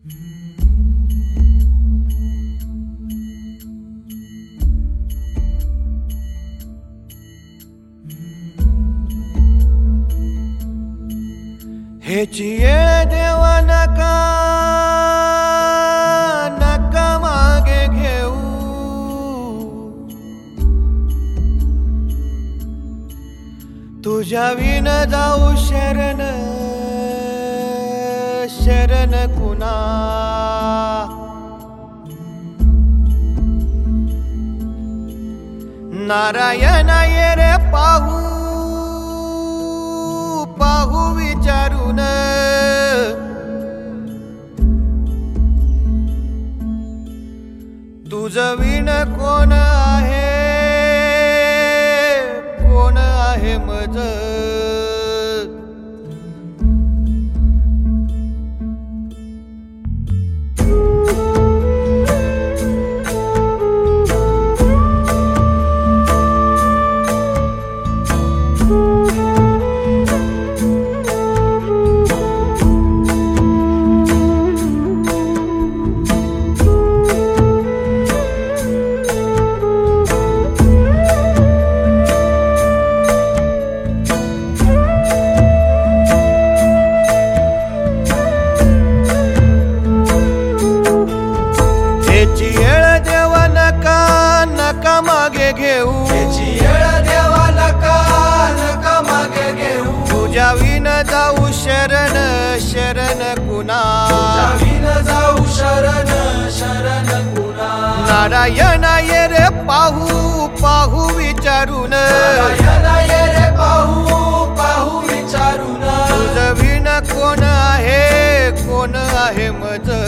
हेची येळ देवा नका नका मागे घेऊ, तुझ्या विन जाऊ शरण शरण कुणा. नारायण ये रे पाहू पाहू विचारून, तुझं विण कोण आहे कोण आहे मज. हेची येळ देवा नका नका मागे घेऊ, हेची येळ देवा नका नका मागे घेऊ, तुझ्या विन जाऊ शरण शरण कुणा. तुझ्या विन जाऊ शरण शरण कुणा. नारायण ये रे पाहू पाहू विचारून, नारायण ये रे पाहू पाहू विचारून, तुझं विण कोण आहे कोण आहे मज.